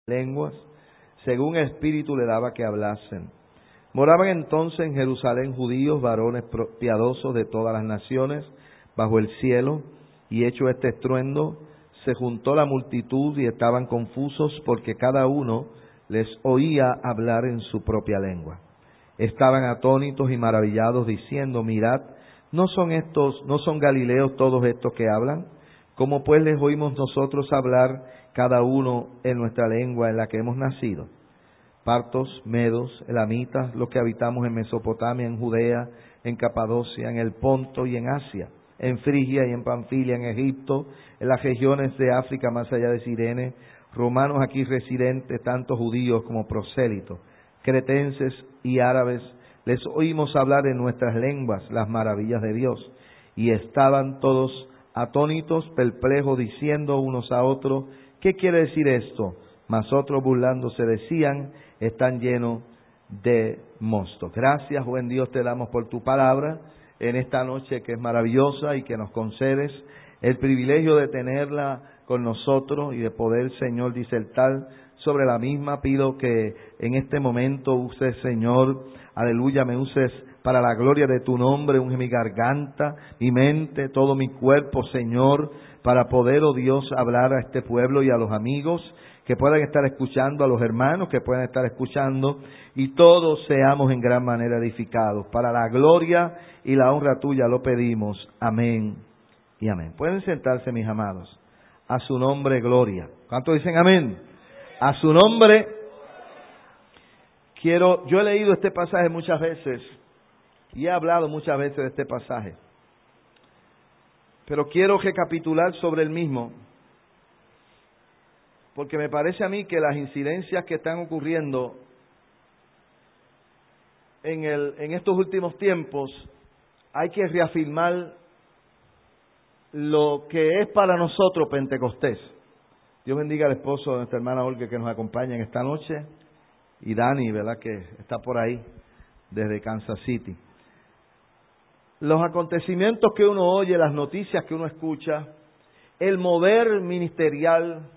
lenguas, según el Espíritu le daba que hablasen. Moraban entonces en Jerusalén judíos, varones piadosos de todas las naciones, bajo el cielo, y hecho este estruendo, se juntó la multitud y estaban confusos porque cada uno les oía hablar en su propia lengua. Estaban atónitos y maravillados diciendo, mirad, ¿no son galileos todos estos que hablan? ¿Cómo pues les oímos nosotros hablar cada uno en nuestra lengua en la que hemos nacido? Partos, medos, elamitas, los que habitamos en Mesopotamia, en Judea, en Capadocia, en el Ponto y en Asia, en Frigia y en Panfilia, en Egipto, en las regiones de África más allá de Cirene, romanos aquí residentes, tanto judíos como prosélitos, cretenses y árabes, les oímos hablar en nuestras lenguas las maravillas de Dios. Y estaban todos atónitos, perplejos, diciendo unos a otros, ¿qué quiere decir esto? Mas otros burlándose decían, están llenos de mosto. Gracias, buen Dios, te damos por tu palabra en esta noche que es maravillosa y que nos concedes el privilegio de tenerla con nosotros y de poder, Señor, disertar sobre la misma. Pido que en este momento uses, Señor, aleluya, me uses para la gloria de tu nombre, unge mi garganta, mi mente, todo mi cuerpo, Señor, para poder, oh Dios, hablar a este pueblo y a los amigos que puedan estar escuchando, a los hermanos que puedan estar escuchando, y todos seamos en gran manera edificados. Para la gloria y la honra tuya lo pedimos. Amén y amén. Pueden sentarse, mis amados. A su nombre, gloria. ¿Cuántos dicen amén? A su nombre. Yo he leído este pasaje muchas veces y he hablado muchas veces de este pasaje, pero quiero recapitular sobre el mismo, porque me parece a mí que las incidencias que están ocurriendo en estos últimos tiempos, hay que reafirmar lo que es para nosotros Pentecostés. Dios bendiga al esposo de nuestra hermana Olga que nos acompaña en esta noche, y Dani, ¿verdad?, que está por ahí desde Kansas City. Los acontecimientos que uno oye, las noticias que uno escucha, el mover ministerial,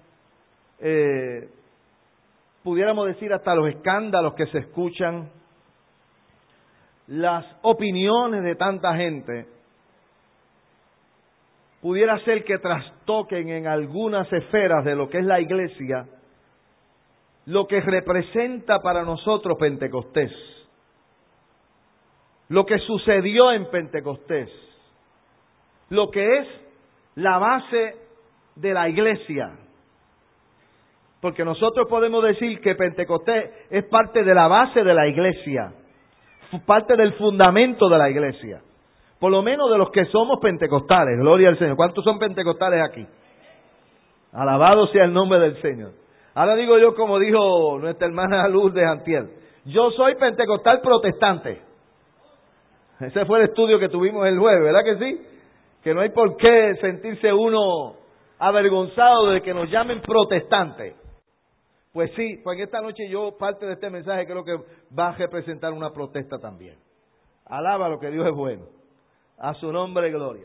pudiéramos decir hasta los escándalos que se escuchan, las opiniones de tanta gente, pudiera ser que trastoquen en algunas esferas de lo que es la iglesia, lo que representa para nosotros Pentecostés, lo que sucedió en Pentecostés, lo que es la base de la iglesia. Porque nosotros podemos decir que Pentecostés es parte de la base de la iglesia, parte del fundamento de la iglesia, por lo menos de los que somos pentecostales. Gloria al Señor. ¿Cuántos son pentecostales aquí? Alabado sea el nombre del Señor. Ahora digo yo como dijo nuestra hermana Luz de Antiel, yo soy pentecostal protestante. Ese fue el estudio que tuvimos el jueves, ¿verdad que sí? Que no hay por qué sentirse uno avergonzado de que nos llamen protestantes. Pues sí, pues en esta noche yo, parte de este mensaje creo que va a representar una protesta también. Alaba lo que Dios es bueno. A su nombre, gloria.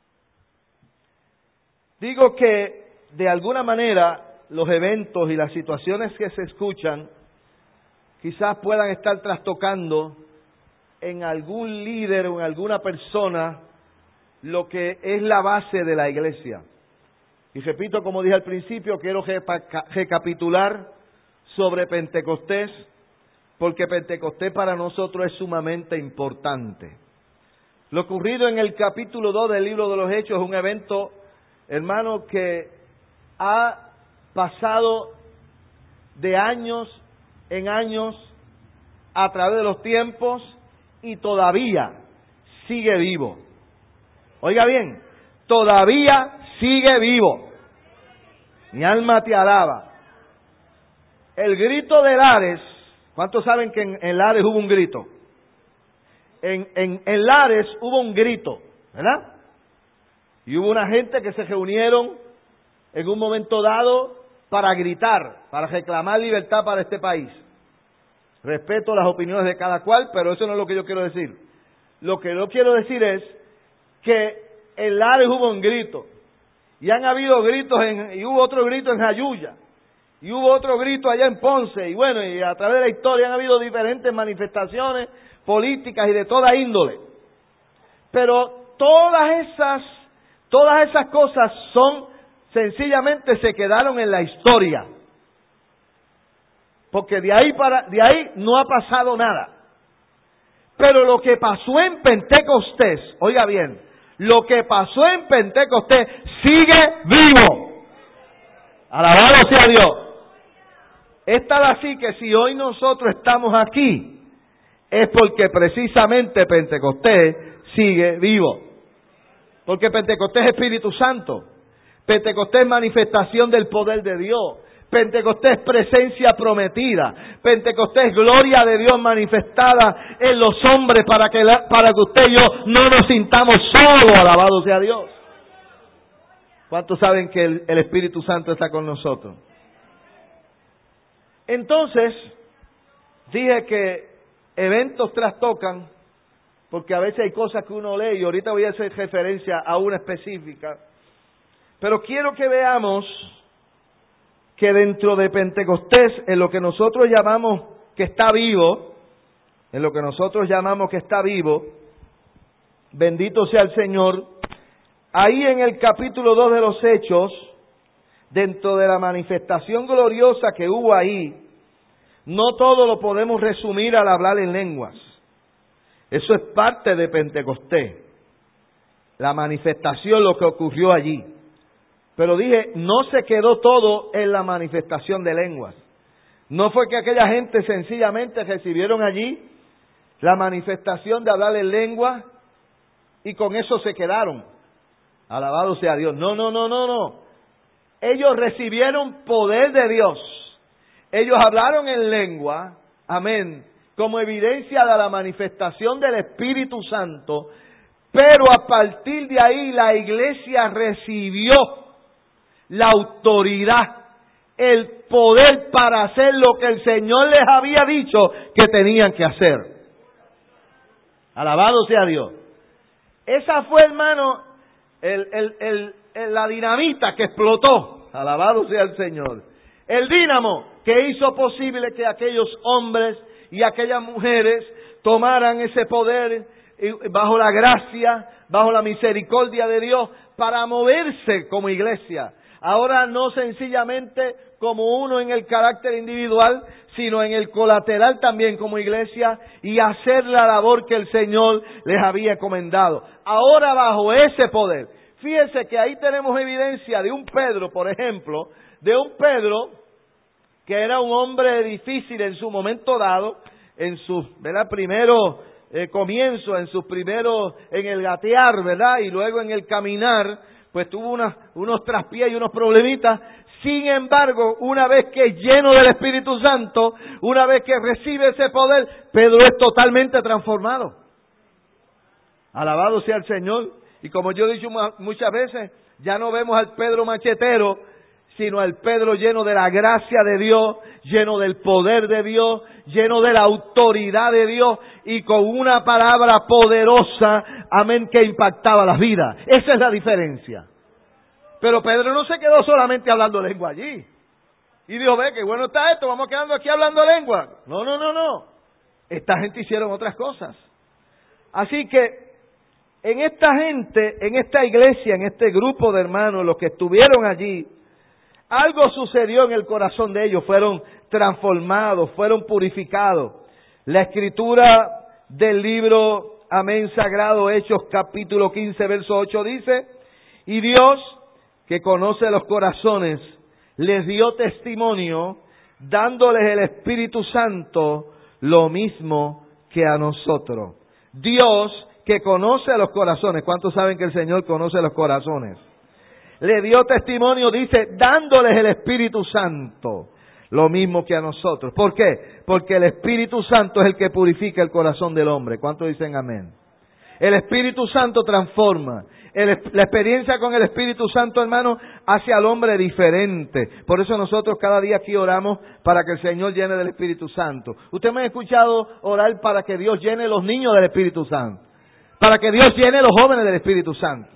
Digo que de alguna manera los eventos y las situaciones que se escuchan quizás puedan estar trastocando en algún líder o en alguna persona lo que es la base de la iglesia. Y repito, como dije al principio, quiero recapitular sobre Pentecostés, porque Pentecostés para nosotros es sumamente importante. Lo ocurrido en el capítulo 2 del libro de los Hechos es un evento, hermano, que ha pasado de años en años a través de los tiempos y todavía sigue vivo. Oiga bien, todavía sigue vivo. Mi alma te alaba. El grito de Lares, ¿cuántos saben que en Lares hubo un grito? En Lares hubo un grito, ¿verdad? Y hubo una gente que se reunieron en un momento dado para gritar, para reclamar libertad para este país. Respeto las opiniones de cada cual, pero eso no es lo que yo quiero decir. Lo que yo quiero decir es que en Lares hubo un grito, y han habido gritos y hubo otro grito en Jayuya, y hubo otro grito allá en Ponce, y bueno, y a través de la historia han habido diferentes manifestaciones políticas y de toda índole. Pero todas esas cosas sencillamente se quedaron en la historia. Porque de ahí no ha pasado nada. Pero lo que pasó en Pentecostés, oiga bien, lo que pasó en Pentecostés sigue vivo. Alabado sea Dios. Es tal así que si hoy nosotros estamos aquí, es porque precisamente Pentecostés sigue vivo. Porque Pentecostés es Espíritu Santo. Pentecostés es manifestación del poder de Dios. Pentecostés es presencia prometida. Pentecostés es gloria de Dios manifestada en los hombres para que usted y yo no nos sintamos solos. Alabado sea Dios. ¿Cuántos saben que el Espíritu Santo está con nosotros? Entonces, dije que eventos trastocan, porque a veces hay cosas que uno lee, y ahorita voy a hacer referencia a una específica, pero quiero que veamos que dentro de Pentecostés, en lo que nosotros llamamos que está vivo, bendito sea el Señor, ahí en el capítulo 2 de los Hechos, dentro de la manifestación gloriosa que hubo ahí, no todo lo podemos resumir al hablar en lenguas. Eso es parte de Pentecostés, la manifestación, lo que ocurrió allí. Pero dije, no se quedó todo en la manifestación de lenguas. No fue que aquella gente sencillamente recibieron allí la manifestación de hablar en lengua y con eso se quedaron. Alabado sea Dios. No. Ellos recibieron poder de Dios. Ellos hablaron en lengua, amén, como evidencia de la manifestación del Espíritu Santo, pero a partir de ahí la iglesia recibió la autoridad, el poder para hacer lo que el Señor les había dicho que tenían que hacer. Alabado sea Dios. Esa fue, hermano, la dinamita que explotó. Alabado sea el Señor. El dínamo que hizo posible que aquellos hombres y aquellas mujeres tomaran ese poder bajo la gracia, bajo la misericordia de Dios, para moverse como iglesia. Ahora no sencillamente como uno en el carácter individual, sino en el colateral también como iglesia, y hacer la labor que el Señor les había encomendado. Ahora bajo ese poder. Fíjense que ahí tenemos evidencia de un Pedro, por ejemplo, de un Pedro que era un hombre difícil en su momento dado, en sus primeros comienzos, en el gatear, ¿verdad? Y luego en el caminar, pues tuvo unos traspiés y unos problemitas. Sin embargo, una vez que es lleno del Espíritu Santo, una vez que recibe ese poder, Pedro es totalmente transformado. Alabado sea el Señor. Y como yo he dicho muchas veces, ya no vemos al Pedro machetero, sino al Pedro lleno de la gracia de Dios, lleno del poder de Dios, lleno de la autoridad de Dios y con una palabra poderosa, amén, que impactaba las vidas. Esa es la diferencia. Pero Pedro no se quedó solamente hablando lengua allí. Y dijo, ve, qué bueno está esto, vamos quedando aquí hablando lengua. No. Esta gente hicieron otras cosas. Así que en esta gente, en esta iglesia, en este grupo de hermanos, los que estuvieron allí, algo sucedió en el corazón de ellos, fueron transformados, fueron purificados. La escritura del libro, amén, sagrado, Hechos capítulo 15, verso 8 dice, y Dios, que conoce los corazones, les dio testimonio, dándoles el Espíritu Santo, lo mismo que a nosotros. Dios, que conoce los corazones. ¿Cuántos saben que el Señor conoce los corazones? Le dio testimonio, dice, dándoles el Espíritu Santo, lo mismo que a nosotros. ¿Por qué? Porque el Espíritu Santo es el que purifica el corazón del hombre. ¿Cuántos dicen amén? El Espíritu Santo transforma. La experiencia con el Espíritu Santo, hermano, hace al hombre diferente. Por eso nosotros cada día aquí oramos para que el Señor llene del Espíritu Santo. Usted me ha escuchado orar para que Dios llene los niños del Espíritu Santo, para que Dios llene los jóvenes del Espíritu Santo.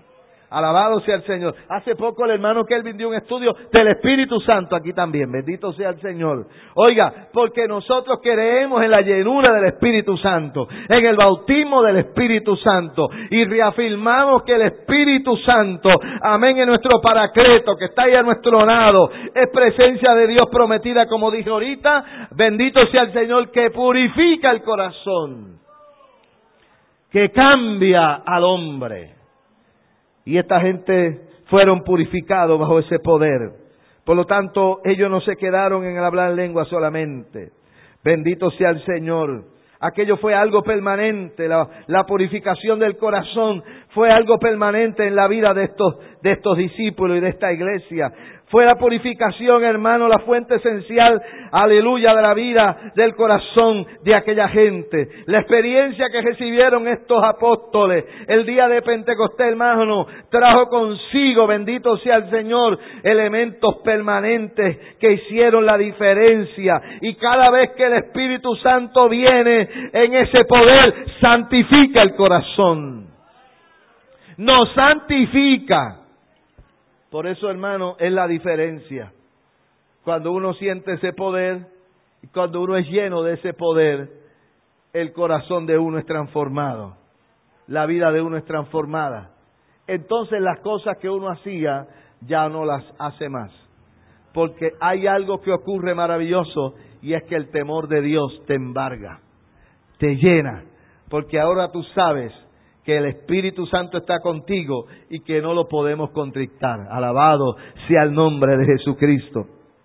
Alabado sea el Señor. Hace poco el hermano Kelvin dio un estudio del Espíritu Santo aquí también. Bendito sea el Señor. Oiga, porque nosotros creemos en la llenura del Espíritu Santo, en el bautismo del Espíritu Santo, y reafirmamos que el Espíritu Santo, amén, es nuestro paracleto, que está ahí a nuestro lado, es presencia de Dios prometida, como dije ahorita. Bendito sea el Señor, que purifica el corazón, que cambia al hombre. Y esta gente fueron purificados bajo ese poder. Por lo tanto, ellos no se quedaron en el hablar lengua solamente. Bendito sea el Señor. Aquello fue algo permanente. La purificación del corazón fue algo permanente en la vida de estos discípulos y de esta iglesia. Fue la purificación, hermano, la fuente esencial, aleluya, de la vida del corazón de aquella gente. La experiencia que recibieron estos apóstoles el día de Pentecostés, hermano, trajo consigo, bendito sea el Señor, elementos permanentes que hicieron la diferencia. Y cada vez que el Espíritu Santo viene en ese poder, santifica el corazón. Nos santifica. Por eso, hermano, es la diferencia. Cuando uno siente ese poder, y cuando uno es lleno de ese poder, el corazón de uno es transformado. La vida de uno es transformada. Entonces las cosas que uno hacía, ya no las hace más. Porque hay algo que ocurre maravilloso, y es que el temor de Dios te embarga, te llena. Porque ahora tú sabes que el Espíritu Santo está contigo y que no lo podemos contristar. Alabado sea el nombre de Jesucristo.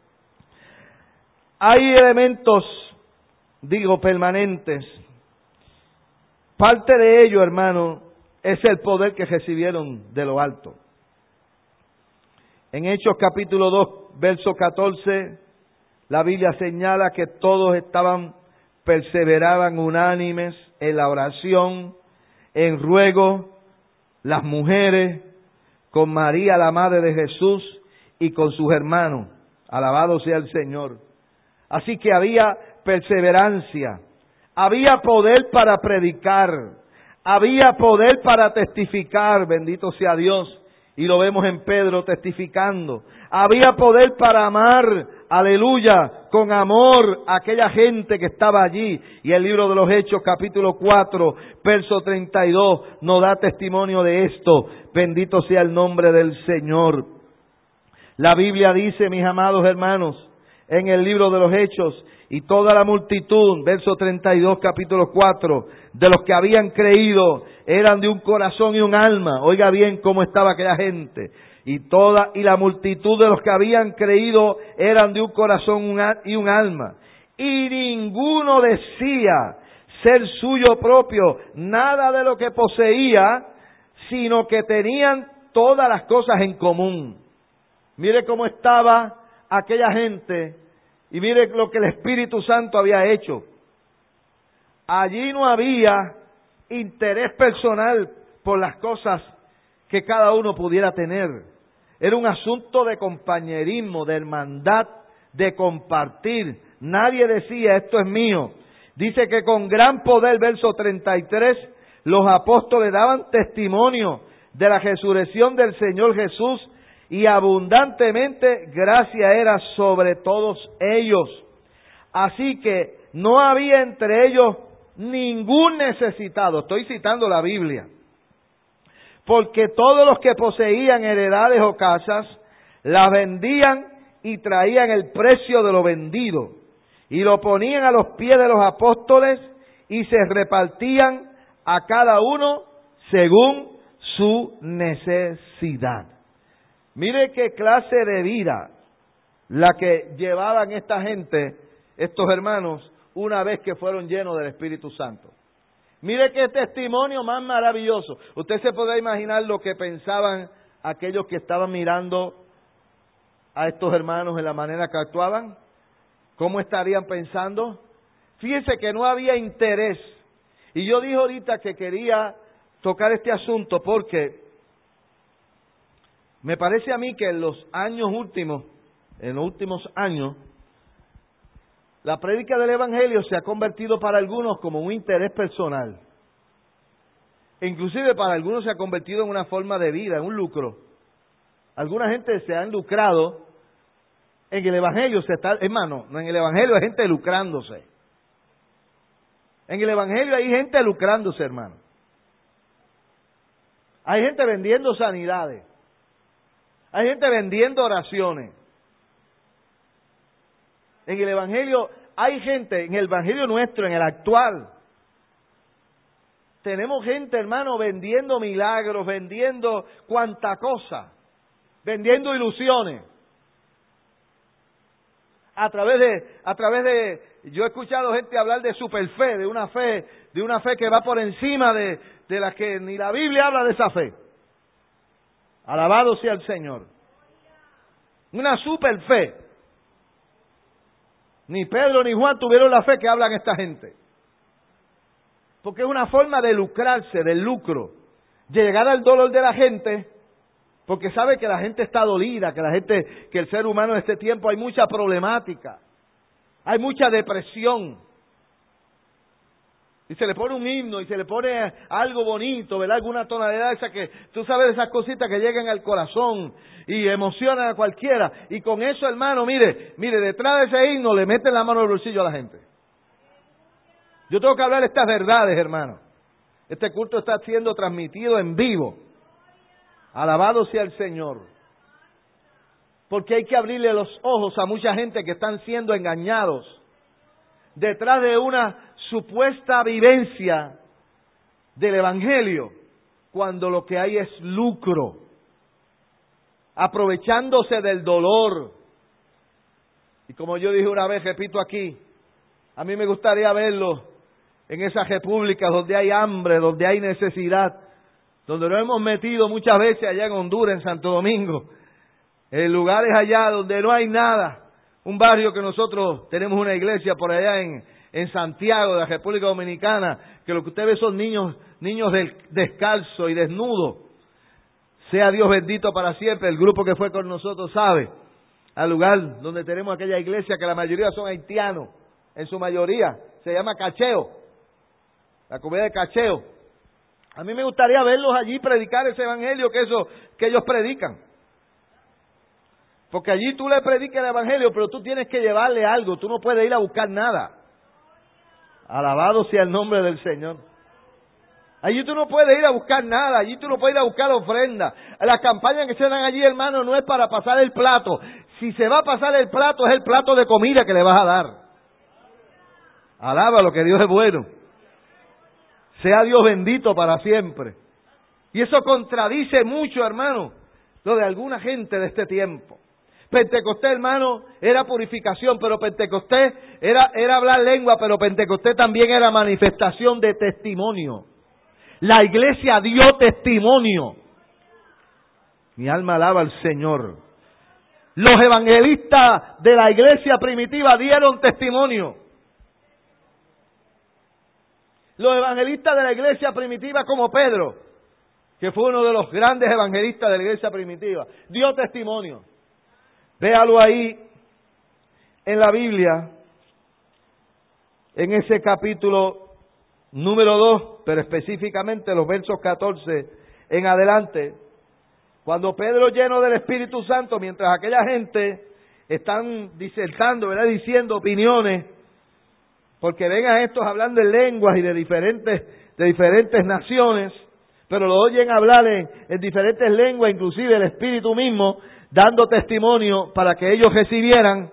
Hay elementos, permanentes. Parte de ello, hermano, es el poder que recibieron de lo alto. En Hechos capítulo 2, verso 14, la Biblia señala que todos perseveraban unánimes en la oración, en ruego, las mujeres, con María la madre de Jesús y con sus hermanos. Alabado sea el Señor. Así que había perseverancia, había poder para predicar, había poder para testificar, bendito sea Dios. Y lo vemos en Pedro testificando. Había poder para amar, aleluya, con amor a aquella gente que estaba allí. Y el libro de los Hechos, capítulo 4, verso 32, nos da testimonio de esto. Bendito sea el nombre del Señor. La Biblia dice, mis amados hermanos, en el libro de los Hechos, y toda la multitud, verso 32, capítulo 4, de los que habían creído, eran de un corazón y un alma. Oiga bien cómo estaba aquella gente. Y la multitud de los que habían creído eran de un corazón y un alma. Y ninguno decía ser suyo propio nada de lo que poseía, sino que tenían todas las cosas en común. Mire cómo estaba aquella gente y mire lo que el Espíritu Santo había hecho. Allí no había interés personal por las cosas que cada uno pudiera tener. Era un asunto de compañerismo, de hermandad, de compartir. Nadie decía, esto es mío. Dice que con gran poder, verso 33, los apóstoles daban testimonio de la resurrección del Señor Jesús, y abundantemente gracia era sobre todos ellos. Así que no había entre ellos ningún necesitado. Estoy citando la Biblia. Porque todos los que poseían heredades o casas, las vendían y traían el precio de lo vendido, y lo ponían a los pies de los apóstoles, y se repartían a cada uno según su necesidad. Mire qué clase de vida la que llevaban esta gente, estos hermanos, una vez que fueron llenos del Espíritu Santo. Mire qué testimonio más maravilloso. Usted se puede imaginar lo que pensaban aquellos que estaban mirando a estos hermanos en la manera que actuaban. ¿Cómo estarían pensando? Fíjense que no había interés. Y yo dije ahorita que quería tocar este asunto porque me parece a mí que en los últimos años, la prédica del Evangelio se ha convertido para algunos como un interés personal. inclusive para algunos se ha convertido en una forma de vida, en un lucro. Alguna gente se han lucrado en el Evangelio, hermano, no, en el Evangelio hay gente lucrándose. En el Evangelio hay gente lucrándose, hermano. Hay gente vendiendo sanidades. Hay gente vendiendo oraciones. En el Evangelio hay gente, en el Evangelio nuestro, en el actual, tenemos gente, hermano, vendiendo milagros, vendiendo cuanta cosa, vendiendo ilusiones. A través de, yo he escuchado gente hablar de superfe, de una fe que va por encima de la que ni la Biblia habla de esa fe. Alabado sea el Señor. Una superfe. Ni Pedro ni Juan tuvieron la fe que hablan esta gente. Porque es una forma de lucrarse, del lucro, de llegar al dolor de la gente, porque sabe que la gente está dolida, que el ser humano en este tiempo hay mucha problemática, hay mucha depresión. Y se le pone un himno y se le pone algo bonito, ¿verdad? Alguna tonalidad esa que, tú sabes, esas cositas que llegan al corazón y emocionan a cualquiera. Y con eso, hermano, mire, detrás de ese himno le meten la mano al bolsillo a la gente. Yo tengo que hablar estas verdades, hermano. Este culto está siendo transmitido en vivo. Alabado sea el Señor. Porque hay que abrirle los ojos a mucha gente que están siendo engañados detrás de una supuesta vivencia del Evangelio, cuando lo que hay es lucro, aprovechándose del dolor. Y como yo dije una vez, repito aquí, a mí me gustaría verlo en esas repúblicas donde hay hambre, donde hay necesidad, donde nos hemos metido muchas veces allá en Honduras, en Santo Domingo, en lugares allá donde no hay nada. Un barrio que nosotros tenemos una iglesia por allá en Santiago, de la República Dominicana, que lo que usted ve son niños descalzos y desnudos. Sea Dios bendito para siempre. El grupo que fue con nosotros sabe, al lugar donde tenemos aquella iglesia, que la mayoría son haitianos, en su mayoría, se llama Cacheo, la comunidad de Cacheo. A mí me gustaría verlos allí predicar ese evangelio que ellos predican. Porque allí tú le predicas el evangelio, pero tú tienes que llevarle algo, tú no puedes ir a buscar nada. Alabado sea el nombre del Señor. Allí tú no puedes ir a buscar nada, allí tú no puedes ir a buscar ofrenda. Las campañas que se dan allí, hermano, no es para pasar el plato. Si se va a pasar el plato, es el plato de comida que le vas a dar. Alaba lo que Dios es bueno. Sea Dios bendito para siempre. Y eso contradice mucho, hermano, lo de alguna gente de este tiempo. Pentecostés, hermano, era purificación, pero Pentecostés era hablar lengua, pero Pentecostés también era manifestación de testimonio. La iglesia dio testimonio. Mi alma alaba al Señor. Los evangelistas de la iglesia primitiva dieron testimonio. Los evangelistas de la iglesia primitiva, como Pedro, que fue uno de los grandes evangelistas de la iglesia primitiva, dio testimonio. Véalo ahí en la Biblia, en ese capítulo número 2, pero específicamente los versos 14 en adelante, cuando Pedro, lleno del Espíritu Santo, mientras aquella gente están disertando, ¿verdad?, diciendo opiniones, porque ven a estos hablando en lenguas y de diferentes naciones, pero lo oyen hablar en diferentes lenguas, inclusive el Espíritu mismo, dando testimonio para que ellos recibieran.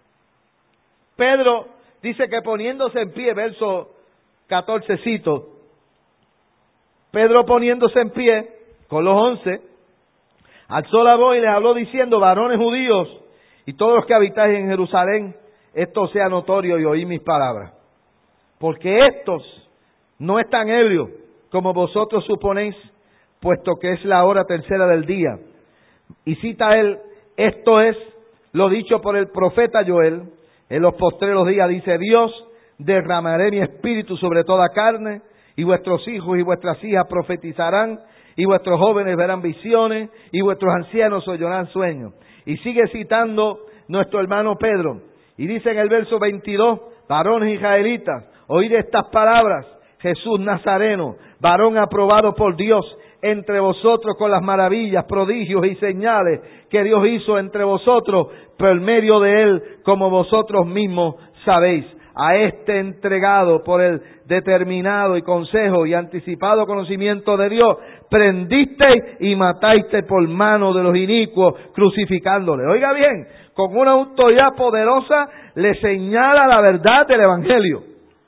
Pedro dice que poniéndose en pie, verso 14 cito, Pedro poniéndose en pie con los 11, alzó la voz y les habló diciendo: varones judíos y todos los que habitáis en Jerusalén, esto sea notorio y oí mis palabras. Porque estos no están ebrios como vosotros suponéis, puesto que es la hora tercera del día. Y cita él: esto es lo dicho por el profeta Joel, en los postreros días dice Dios: derramaré mi espíritu sobre toda carne, y vuestros hijos y vuestras hijas profetizarán, y vuestros jóvenes verán visiones, y vuestros ancianos oirán sueños. Y sigue citando nuestro hermano Pedro, y dice en el verso 22, varones israelitas, oíd estas palabras, Jesús Nazareno, varón aprobado por Dios entre vosotros con las maravillas, prodigios y señales que Dios hizo entre vosotros por medio de él, como vosotros mismos sabéis. A este entregado por el determinado y consejo y anticipado conocimiento de Dios, prendisteis y matasteis por mano de los inicuos, crucificándole. Oiga bien, con una autoridad poderosa le señala la verdad del Evangelio.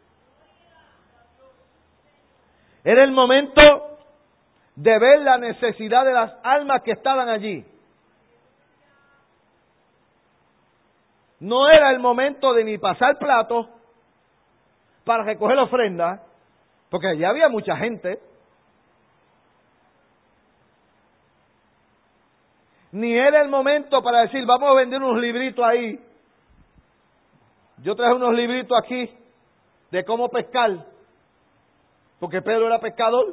Era el momento de ver la necesidad de las almas que estaban allí. No era el momento de ni pasar platos para recoger la ofrenda, porque allí había mucha gente. Ni era el momento para decir, vamos a vender unos libritos ahí. Yo traje unos libritos aquí de cómo pescar, porque Pedro era pescador.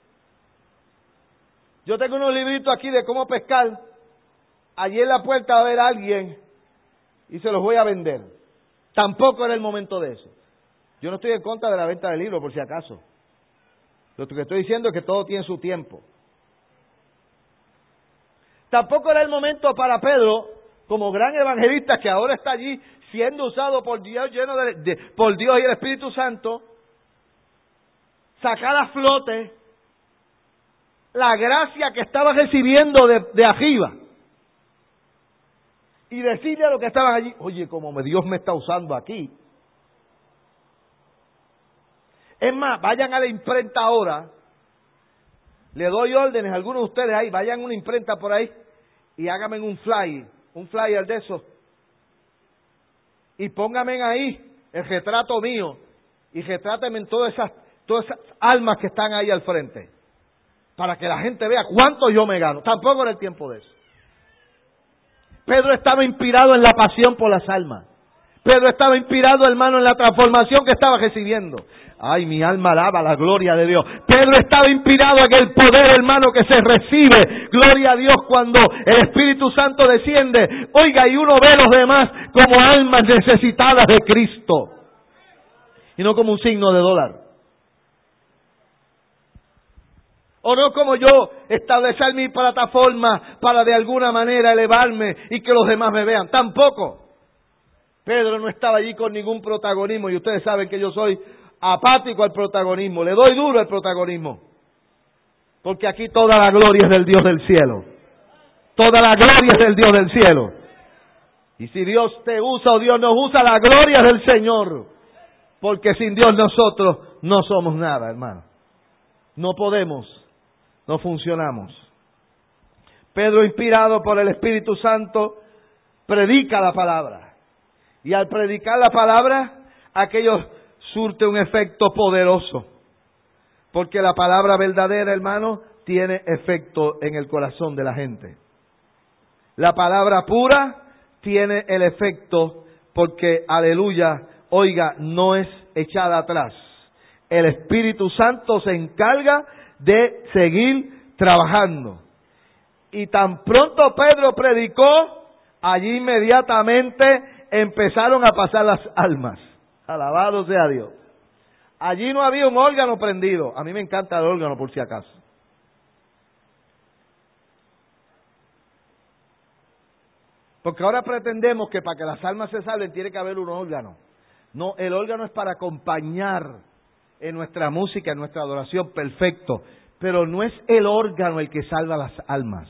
Yo tengo unos libritos aquí de cómo pescar. Allí en la puerta va a haber alguien y se los voy a vender. Tampoco era el momento de eso. Yo no estoy en contra de la venta de libros, por si acaso. Lo que estoy diciendo es que todo tiene su tiempo. Tampoco era el momento para Pedro, como gran evangelista que ahora está allí siendo usado por Dios, por Dios y el Espíritu Santo, sacar a flote la gracia que estaba recibiendo de arriba y decirle a los que estaban allí, oye, como Dios me está usando aquí. Es más, vayan a la imprenta ahora, le doy órdenes a algunos de ustedes ahí, vayan a una imprenta por ahí y háganme un flyer de esos, y pónganme ahí el retrato mío y retrátenme en todas esas almas que están ahí al frente, para que la gente vea cuánto yo me gano. Tampoco era el tiempo de eso. Pedro estaba inspirado en la pasión por las almas. Pedro estaba inspirado, hermano, en la transformación que estaba recibiendo. Ay, mi alma alaba la gloria de Dios. Pedro estaba inspirado en el poder, hermano, que se recibe. Gloria a Dios cuando el Espíritu Santo desciende. Oiga, y uno ve a los demás como almas necesitadas de Cristo. Y no como un signo de dólar. O no como yo establecer mi plataforma para de alguna manera elevarme y que los demás me vean. Tampoco. Pedro no estaba allí con ningún protagonismo, y ustedes saben que yo soy apático al protagonismo, le doy duro al protagonismo, porque aquí toda la gloria es del Dios del cielo, toda la gloria es del Dios del cielo, y si Dios te usa o Dios nos usa, la gloria es del Señor, porque sin Dios nosotros no somos nada, hermano, no podemos, no funcionamos. Pedro, inspirado por el Espíritu Santo, predica la palabra. Y al predicar la palabra, aquello surte un efecto poderoso. Porque la palabra verdadera, hermano, tiene efecto en el corazón de la gente. La palabra pura tiene el efecto porque, aleluya, oiga, no es echada atrás. El Espíritu Santo se encarga de seguir trabajando. Y tan pronto Pedro predicó, allí inmediatamente empezaron a pasar las almas. Alabado sea Dios. Allí no había un órgano prendido. A mí me encanta el órgano, por si acaso. Porque ahora pretendemos que para que las almas se salven tiene que haber un órgano. No, el órgano es para acompañar en nuestra música, en nuestra adoración, perfecto. Pero no es el órgano el que salva las almas.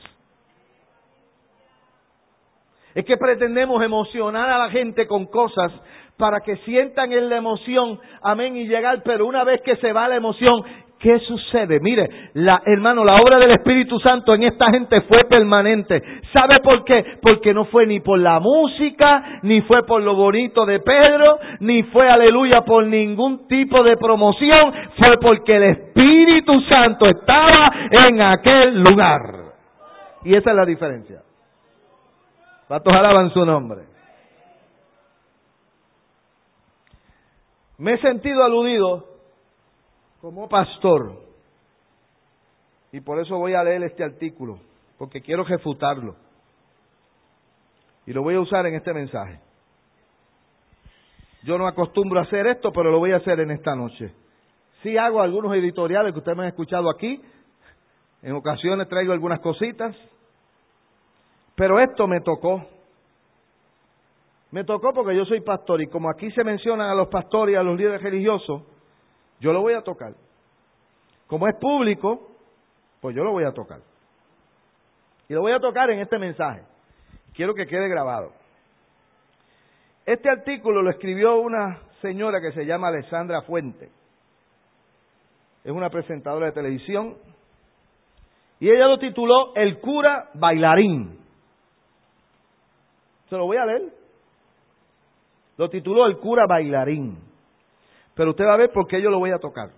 Es que pretendemos emocionar a la gente con cosas para que sientan en la emoción, amén, y llegar, pero una vez que se va la emoción, ¿qué sucede? Mire, hermano, la obra del Espíritu Santo en esta gente fue permanente. ¿Sabe por qué? Porque no fue ni por la música, ni fue por lo bonito de Pedro, ni fue, aleluya, por ningún tipo de promoción, fue porque el Espíritu Santo estaba en aquel lugar. Y esa es la diferencia. ¿Cuántos alaban su nombre? Me he sentido aludido como pastor y por eso voy a leer este artículo, porque quiero refutarlo y lo voy a usar en este mensaje. Yo no acostumbro a hacer esto, pero lo voy a hacer en esta noche. Sí hago algunos editoriales que ustedes me han escuchado aquí. En ocasiones traigo algunas cositas. Pero esto me tocó. Me tocó porque yo soy pastor y como aquí se mencionan a los pastores y a los líderes religiosos, yo lo voy a tocar. Como es público, pues yo lo voy a tocar. Y lo voy a tocar en este mensaje. Quiero que quede grabado. Este artículo lo escribió una señora que se llama Alessandra Fuente. Es una presentadora de televisión. Y ella lo tituló El cura bailarín. Se lo voy a leer. Lo tituló El cura bailarín. Pero usted va a ver por qué yo lo voy a tocar.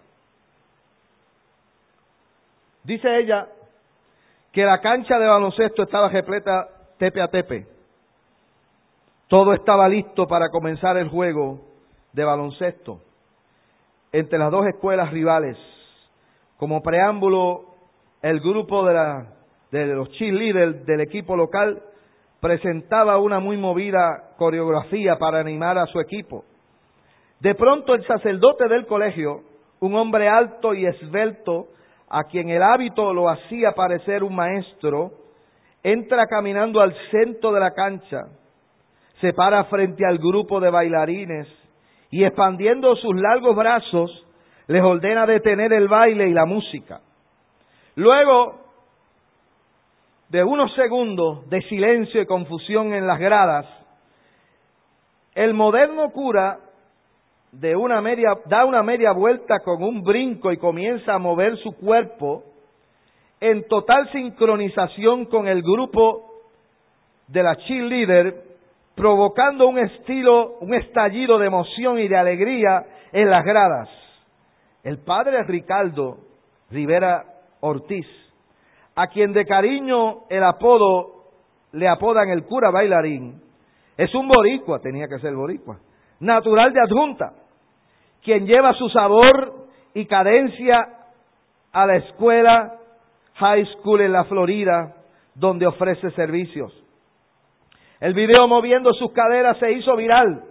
Dice ella que la cancha de baloncesto estaba repleta tepe a tepe. Todo estaba listo para comenzar el juego de baloncesto entre las dos escuelas rivales. Como preámbulo, el grupo de los cheerleaders del equipo local presentaba una muy movida coreografía para animar a su equipo. De pronto el sacerdote del colegio, un hombre alto y esbelto, a quien el hábito lo hacía parecer un maestro, entra caminando al centro de la cancha, se para frente al grupo de bailarines y expandiendo sus largos brazos, les ordena detener el baile y la música. Luego de unos segundos de silencio y confusión en las gradas, el moderno cura da una media vuelta con un brinco y comienza a mover su cuerpo en total sincronización con el grupo de la cheerleader, provocando un estallido de emoción y de alegría en las gradas. El padre Ricardo Rivera Ortiz, a quien de cariño le apodan el cura bailarín, es un boricua, tenía que ser boricua, natural de Adjunta, quien lleva su sabor y cadencia a la escuela High School en la Florida, donde ofrece servicios. El video moviendo sus caderas se hizo viral.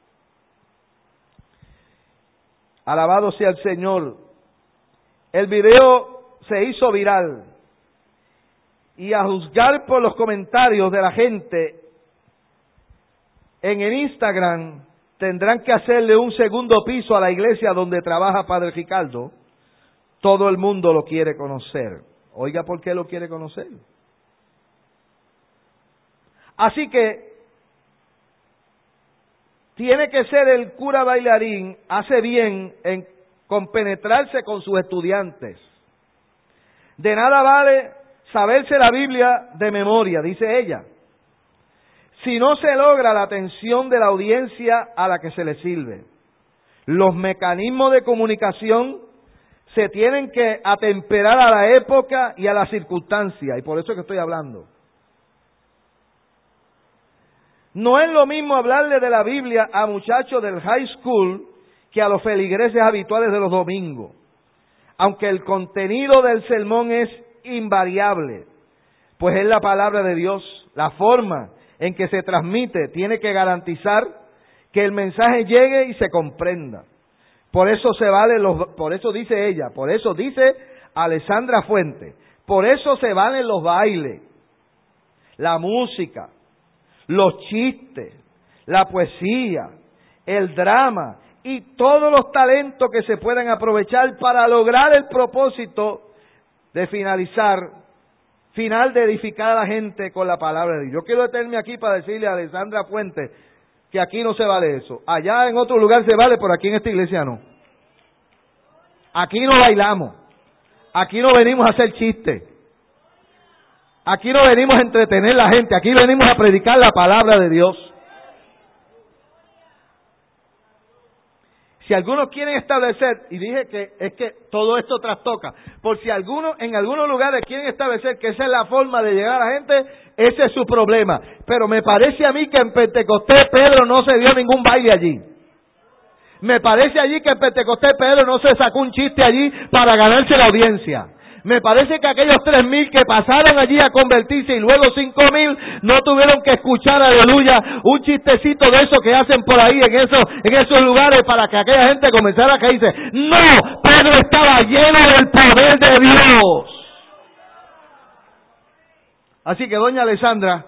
Alabado sea el Señor. El video se hizo viral. Y a juzgar por los comentarios de la gente en el Instagram, tendrán que hacerle un segundo piso a la iglesia donde trabaja Padre Ricardo. Todo el mundo lo quiere conocer. Oiga, ¿por qué lo quiere conocer? Así que tiene que ser el cura bailarín, hace bien en compenetrarse con sus estudiantes. De nada vale saberse la Biblia de memoria, dice ella, si no se logra la atención de la audiencia a la que se le sirve. Los mecanismos de comunicación se tienen que atemperar a la época y a la circunstancia, y por eso es que estoy hablando. No es lo mismo hablarle de la Biblia a muchachos del high school que a los feligreses habituales de los domingos, aunque el contenido del sermón es invariable, pues es la palabra de Dios. La forma en que se transmite tiene que garantizar que el mensaje llegue y se comprenda. Por eso dice Alessandra Fuente, por eso se valen los bailes, la música, los chistes, la poesía, el drama y todos los talentos que se puedan aprovechar para lograr el propósito de final de edificar a la gente con la palabra de Dios. Yo quiero detenerme aquí para decirle a Alessandra Fuente que aquí no se vale eso. Allá en otro lugar se vale, pero aquí en esta iglesia no. Aquí no bailamos. Aquí no venimos a hacer chistes. Aquí no venimos a entretener a la gente. Aquí venimos a predicar la palabra de Dios. Si algunos quieren establecer, y dije que es que todo esto trastoca, por si algunos en algunos lugares quieren establecer que esa es la forma de llegar a la gente, ese es su problema. Pero me parece a mí que en Pentecostés Pedro no se dio ningún baile allí. Me parece allí que en Pentecostés Pedro no se sacó un chiste allí para ganarse la audiencia. Me parece que aquellos 3,000 que pasaron allí a convertirse y luego 5,000 no tuvieron que escuchar, aleluya, un chistecito de eso que hacen por ahí en esos lugares para que aquella gente comenzara a caerse. No, Pedro estaba lleno del poder de Dios. Así que doña Alessandra,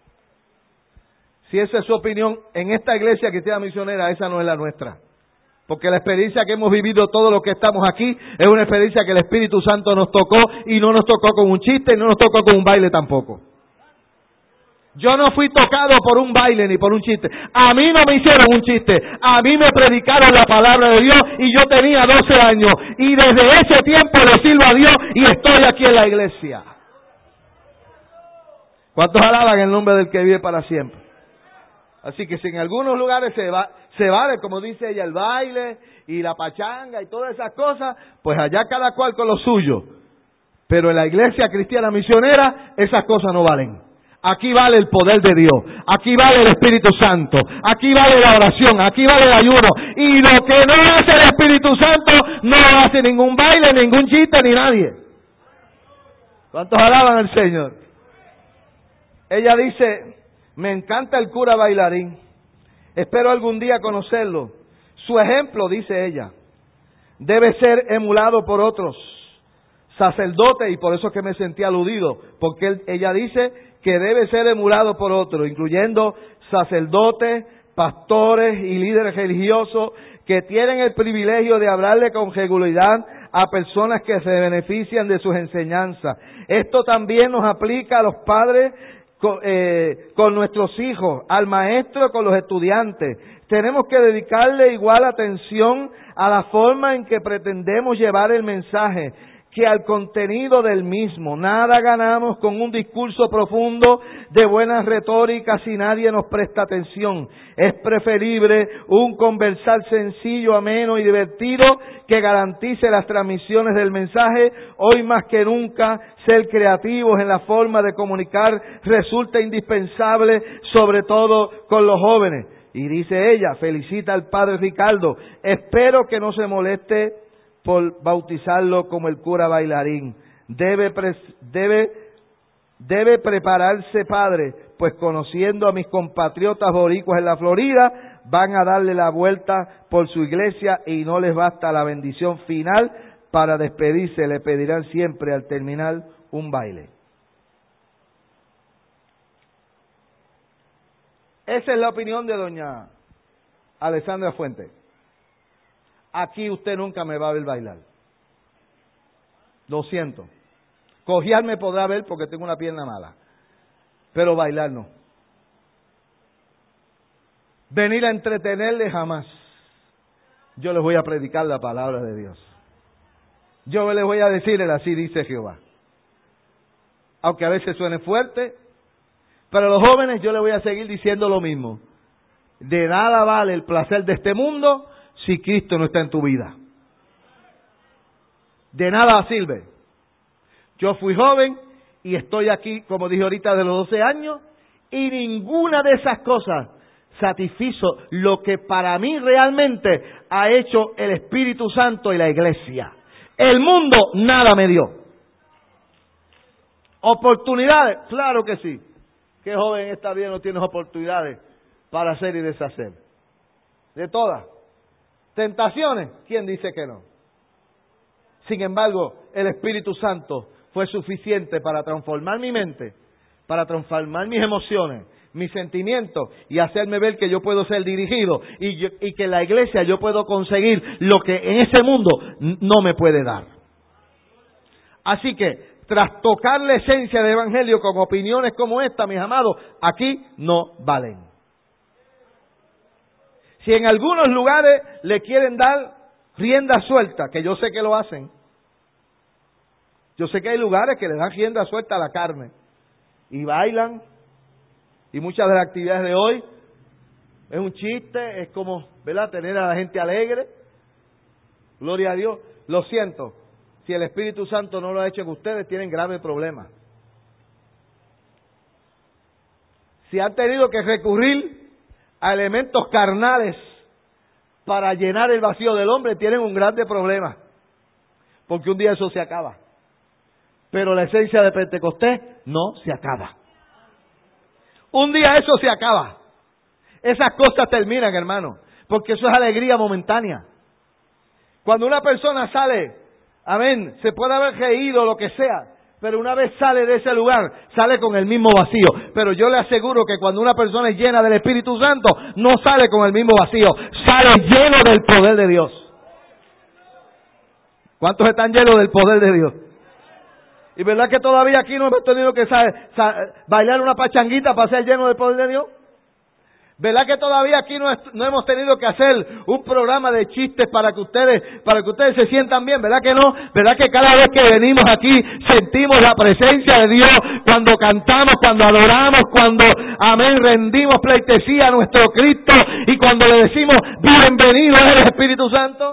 si esa es su opinión, en esta iglesia cristiana misionera, esa no es la nuestra. Porque la experiencia que hemos vivido todos los que estamos aquí es una experiencia que el Espíritu Santo nos tocó y no nos tocó con un chiste y no nos tocó con un baile tampoco. Yo no fui tocado por un baile ni por un chiste. A mí no me hicieron un chiste. A mí me predicaron la palabra de Dios y yo tenía 12 años. Y desde ese tiempo le sirvo a Dios y estoy aquí en la iglesia. ¿Cuántos alaban el nombre del que vive para siempre? Así que si en algunos lugares se vale, como dice ella, el baile y la pachanga y todas esas cosas, pues allá cada cual con lo suyo. Pero en la iglesia cristiana misionera, esas cosas no valen. Aquí vale el poder de Dios, aquí vale el Espíritu Santo, aquí vale la oración, aquí vale el ayuno. Y lo que no hace el Espíritu Santo, no hace ningún baile, ningún chiste, ni nadie. ¿Cuántos alaban al Señor? Ella dice: me encanta el cura bailarín. Espero algún día conocerlo. Su ejemplo, dice ella, debe ser emulado por otros sacerdotes, y por eso es que me sentí aludido, porque ella dice que debe ser emulado por otros, incluyendo sacerdotes, pastores y líderes religiosos que tienen el privilegio de hablarle con regularidad a personas que se benefician de sus enseñanzas. Esto también nos aplica a los padres con nuestros hijos, al maestro con los estudiantes. Tenemos que dedicarle igual atención a la forma en que pretendemos llevar el mensaje que al contenido del mismo. Nada ganamos con un discurso profundo de buena retórica si nadie nos presta atención. Es preferible un conversar sencillo, ameno y divertido que garantice las transmisiones del mensaje. Hoy más que nunca, ser creativos en la forma de comunicar resulta indispensable, sobre todo con los jóvenes. Y dice ella, felicita al padre Ricardo. Espero que no se moleste por bautizarlo como el cura bailarín. Debe prepararse, padre, pues conociendo a mis compatriotas boricuas en la Florida, van a darle la vuelta por su iglesia y no les basta la bendición final para despedirse. Le pedirán siempre al terminar un baile. Esa es la opinión de doña Alessandra Fuentes. Aquí usted nunca me va a ver bailar. Lo siento. Cojear me podrá ver porque tengo una pierna mala. Pero bailar no. Venir a entretenerle jamás. Yo les voy a predicar la palabra de Dios. Yo les voy a decirles así dice Jehová. Aunque a veces suene fuerte, pero a los jóvenes yo les voy a seguir diciendo lo mismo. De nada vale el placer de este mundo si Cristo no está en tu vida. De nada sirve. Yo fui joven y estoy aquí, como dije ahorita, de los 12 años, y ninguna de esas cosas satisfizo lo que para mí realmente ha hecho el Espíritu Santo y la iglesia. El mundo nada me dio. ¿Oportunidades? Claro que sí. ¿Qué joven en esta vida no tienes oportunidades para hacer y deshacer? De todas. ¿Tentaciones? ¿Quién dice que no? Sin embargo, el Espíritu Santo fue suficiente para transformar mi mente, para transformar mis emociones, mis sentimientos y hacerme ver que yo puedo ser dirigido y que en la iglesia yo puedo conseguir lo que en ese mundo no me puede dar. Así que, tras tocar la esencia del Evangelio con opiniones como esta, mis amados, aquí no valen. Si en algunos lugares le quieren dar rienda suelta, que yo sé que lo hacen. Yo sé que hay lugares que le dan rienda suelta a la carne. Y bailan. Y muchas de las actividades de hoy es un chiste, es como, ¿verdad?, tener a la gente alegre. Gloria a Dios. Lo siento. Si el Espíritu Santo no lo ha hecho con ustedes, tienen graves problemas. Si han tenido que recurrir a elementos carnales para llenar el vacío del hombre, tienen un grande problema. Porque un día eso se acaba. Pero la esencia de Pentecostés no se acaba. Un día eso se acaba. Esas cosas terminan, hermano, porque eso es alegría momentánea. Cuando una persona sale, amén, se puede haber reído, lo que sea, pero una vez sale de ese lugar, sale con el mismo vacío. Pero yo le aseguro que cuando una persona es llena del Espíritu Santo, no sale con el mismo vacío, sale lleno del poder de Dios. ¿Cuántos están llenos del poder de Dios? ¿Y verdad que todavía aquí no hemos tenido que bailar una pachanguita para ser lleno del poder de Dios? ¿Verdad que todavía aquí no hemos tenido que hacer un programa de chistes para que ustedes se sientan bien? ¿Verdad que no? ¿Verdad que cada vez que venimos aquí sentimos la presencia de Dios cuando cantamos, cuando adoramos, cuando, amén, rendimos pleitesía a nuestro Cristo y cuando le decimos bienvenido es el Espíritu Santo?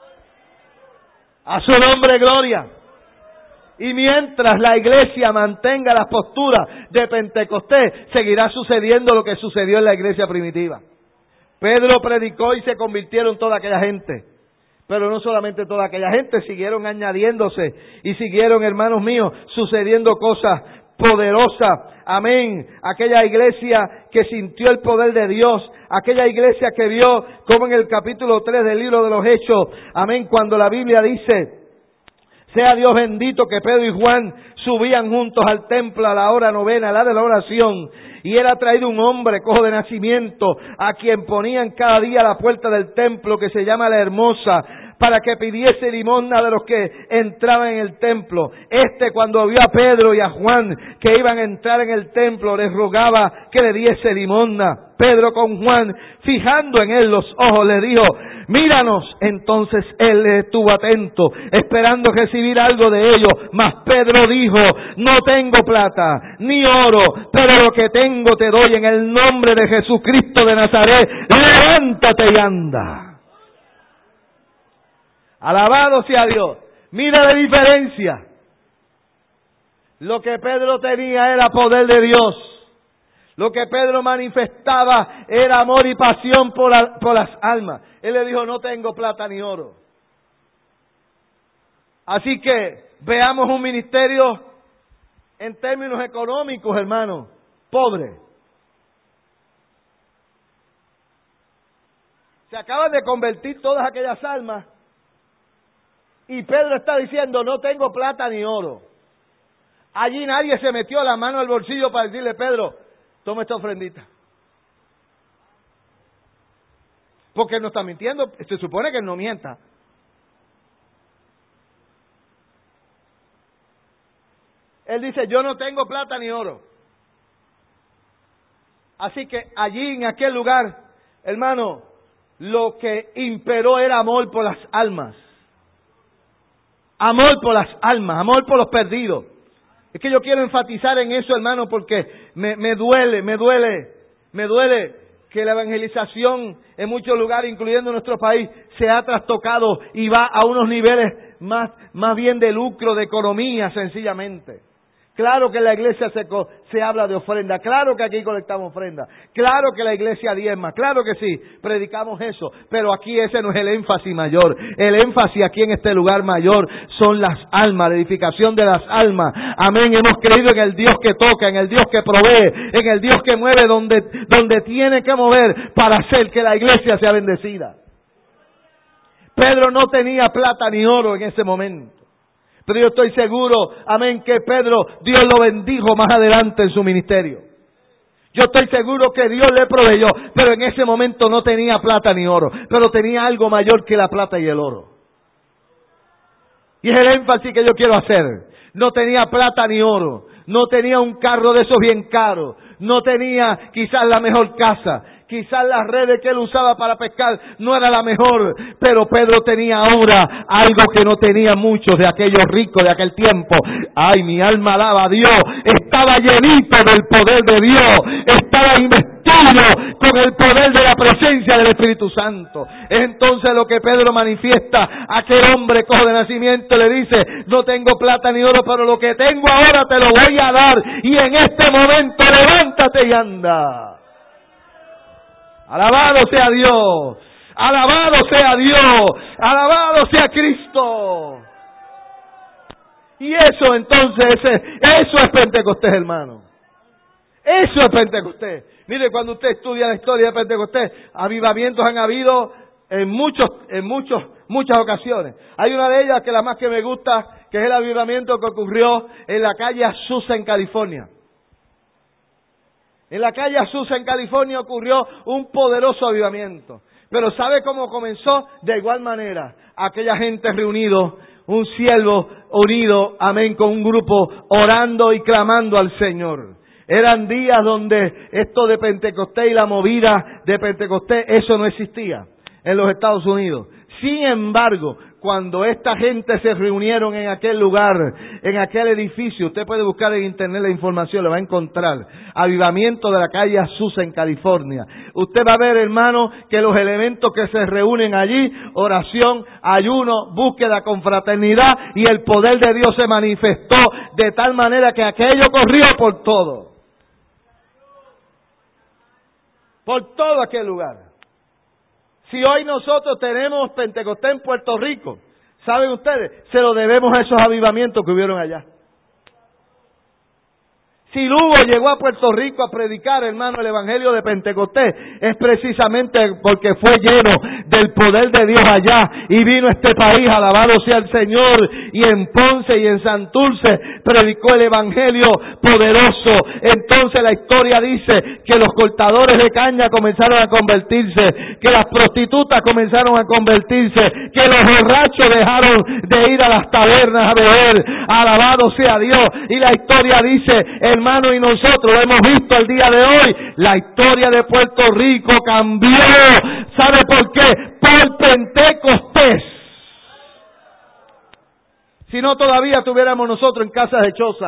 A su nombre gloria. Y mientras la iglesia mantenga las posturas de Pentecostés, seguirá sucediendo lo que sucedió en la iglesia primitiva. Pedro predicó y se convirtieron toda aquella gente. Pero no solamente toda aquella gente, siguieron añadiéndose y siguieron, hermanos míos, sucediendo cosas poderosas. Amén. Aquella iglesia que sintió el poder de Dios, aquella iglesia que vio como en el capítulo 3 del libro de los Hechos, amén, cuando la Biblia dice: sea Dios bendito, que Pedro y Juan subían juntos al templo a la hora novena, la de la oración, y era traído un hombre cojo de nacimiento, a quien ponían cada día a la puerta del templo, que se llama La Hermosa, para que pidiese limosna de los que entraban en el templo. Cuando vio a Pedro y a Juan que iban a entrar en el templo, les rogaba que le diese limosna. Pedro con Juan, fijando en él los ojos, le dijo: míranos. Entonces él estuvo atento, esperando recibir algo de ellos. Mas Pedro dijo: no tengo plata ni oro, pero lo que tengo te doy. En el nombre de Jesucristo de Nazaret, levántate y anda. Alabado sea Dios. Mira la diferencia. Lo que Pedro tenía era poder de Dios. Lo que Pedro manifestaba era amor y pasión por las almas. Él le dijo: no tengo plata ni oro. Así que veamos un ministerio en términos económicos, hermano, pobre. Se acaban de convertir todas aquellas almas y Pedro está diciendo: no tengo plata ni oro. Allí nadie se metió la mano al bolsillo para decirle: Pedro, toma esta ofrendita. Porque él no está mintiendo, se supone que él no mienta. Él dice: yo no tengo plata ni oro. Así que allí en aquel lugar, hermano, lo que imperó era amor por las almas. Amor por las almas, amor por los perdidos. Es que yo quiero enfatizar en eso, hermano, porque me duele que la evangelización en muchos lugares, incluyendo nuestro país, se ha trastocado y va a unos niveles más bien de lucro, de economía, sencillamente. Claro que en la iglesia se habla de ofrenda, claro que aquí colectamos ofrenda, claro que la iglesia diezma, claro que sí, predicamos eso, pero aquí ese no es el énfasis mayor. El énfasis aquí en este lugar mayor son las almas, la edificación de las almas. Amén, hemos creído en el Dios que toca, en el Dios que provee, en el Dios que mueve donde tiene que mover para hacer que la iglesia sea bendecida. Pedro no tenía plata ni oro en ese momento. Pero yo estoy seguro, amén, que Pedro, Dios lo bendijo más adelante en su ministerio. Yo estoy seguro que Dios le proveyó, pero en ese momento no tenía plata ni oro, pero tenía algo mayor que la plata y el oro. Y es el énfasis que yo quiero hacer. No tenía plata ni oro, no tenía un carro de esos bien caros, no tenía quizás la mejor casa. Quizás las redes que él usaba para pescar no era la mejor, pero Pedro tenía ahora algo que no tenía muchos de aquellos ricos de aquel tiempo. Ay, mi alma alaba a Dios. Estaba llenito del poder de Dios. Estaba investido con el poder de la presencia del Espíritu Santo. Es entonces lo que Pedro manifiesta a aquel hombre cojo de nacimiento. Le dice: no tengo plata ni oro, pero lo que tengo ahora te lo voy a dar. Y en este momento levántate y anda. Alabado sea Dios, alabado sea Dios, alabado sea Cristo. Y eso entonces, eso es Pentecostés, hermano. Eso es Pentecostés. Mire, cuando usted estudia la historia de Pentecostés, avivamientos han habido en muchas ocasiones. Hay una de ellas que la más que me gusta, que es el avivamiento que ocurrió en la calle Azusa en California. En la calle Azusa en California ocurrió un poderoso avivamiento. Pero ¿sabe cómo comenzó? De igual manera, aquella gente reunido, un siervo unido, amén, con un grupo orando y clamando al Señor. Eran días donde esto de Pentecostés y la movida de Pentecostés, eso no existía en los Estados Unidos. Sin embargo, cuando esta gente se reunieron en aquel lugar, en aquel edificio, usted puede buscar en internet la información, lo va a encontrar. Avivamiento de la calle Azusa en California. Usted va a ver, hermano, que los elementos que se reúnen allí, oración, ayuno, búsqueda, confraternidad, y el poder de Dios se manifestó de tal manera que aquello corrió por todo. Por todo aquel lugar. Si hoy nosotros tenemos Pentecostés en Puerto Rico, ¿saben ustedes? Se lo debemos a esos avivamientos que hubieron allá. Si Lugo llegó a Puerto Rico a predicar, hermano, el Evangelio de Pentecostés, es precisamente porque fue lleno del poder de Dios allá y vino a este país, alabado sea el Señor, y en Ponce y en Santurce predicó el Evangelio poderoso. Entonces la historia dice que los cortadores de caña comenzaron a convertirse, que las prostitutas comenzaron a convertirse, que los borrachos dejaron de ir a las tabernas a beber, alabado sea Dios, y la historia dice, hermano, y nosotros lo hemos visto el día de hoy, la historia de Puerto Rico cambió. ¿Sabe por qué? Por Pentecostés. Si no, todavía tuviéramos nosotros en casas de choza.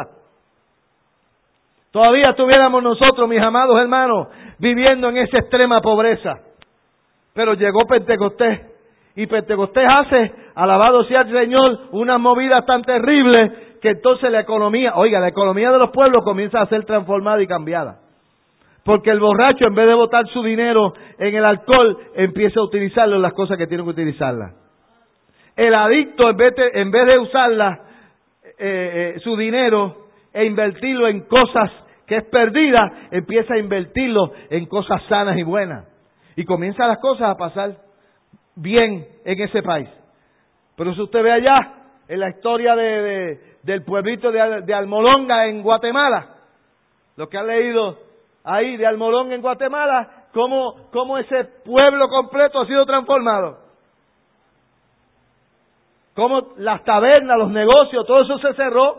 Todavía tuviéramos nosotros, mis amados hermanos, viviendo en esa extrema pobreza. Pero llegó Pentecostés. Y Pentecostés hace, alabado sea el Señor, unas movidas tan terribles que entonces la economía de los pueblos comienza a ser transformada y cambiada. Porque el borracho, en vez de botar su dinero en el alcohol, empieza a utilizarlo en las cosas que tiene que utilizarlas. El adicto, en vez de usarla, su dinero, e invertirlo en cosas que es perdida, empieza a invertirlo en cosas sanas y buenas. Y comienzan las cosas a pasar bien en ese país. Pero si usted ve allá, en la historia del pueblito de Almolonga en Guatemala, lo que han leído ahí de Almolonga en Guatemala, cómo ese pueblo completo ha sido transformado. Cómo las tabernas, los negocios, todo eso se cerró.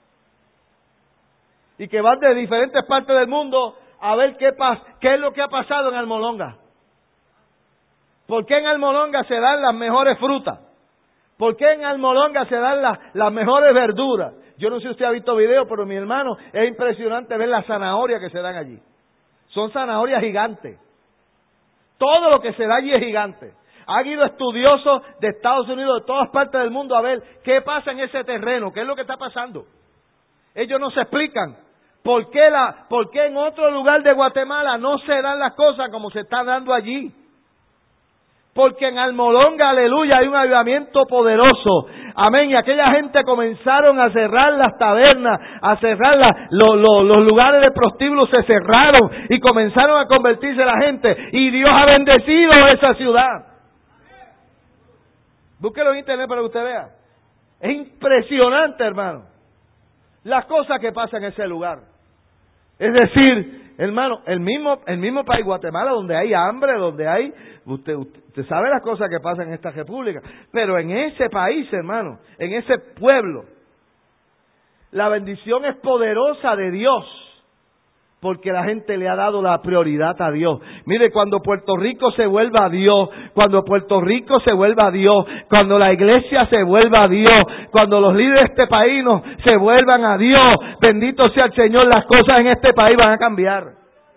Y que van de diferentes partes del mundo a ver qué es lo que ha pasado en Almolonga. ¿Por qué en Almolonga se dan las mejores frutas? ¿Por qué en Almolonga se dan las mejores verduras? Yo no sé si usted ha visto videos, pero mi hermano, es impresionante ver las zanahorias que se dan allí. Son zanahorias gigantes. Todo lo que se da allí es gigante. Han ido estudiosos de Estados Unidos, de todas partes del mundo, a ver qué pasa en ese terreno, qué es lo que está pasando. Ellos no se explican. ¿Por qué en otro lugar de Guatemala no se dan las cosas como se están dando allí? Porque en Almolonga, aleluya, hay un avivamiento poderoso. Amén. Y aquella gente comenzaron a cerrar las tabernas, a cerrar los lugares de prostíbulos, se cerraron y comenzaron a convertirse la gente. Y Dios ha bendecido esa ciudad. Búsquelo en internet para que usted vea. Es impresionante, hermano, las cosas que pasan en ese lugar. Es decir, hermano, el mismo país, Guatemala, donde hay hambre, donde hay... Usted sabe las cosas que pasan en esta república. Pero en ese país, hermano, en ese pueblo, la bendición es poderosa de Dios. Porque la gente le ha dado la prioridad a Dios. Mire, cuando Puerto Rico se vuelva a Dios, cuando Puerto Rico se vuelva a Dios, cuando la iglesia se vuelva a Dios, cuando los líderes de este país se vuelvan a Dios, bendito sea el Señor, las cosas en este país van a cambiar.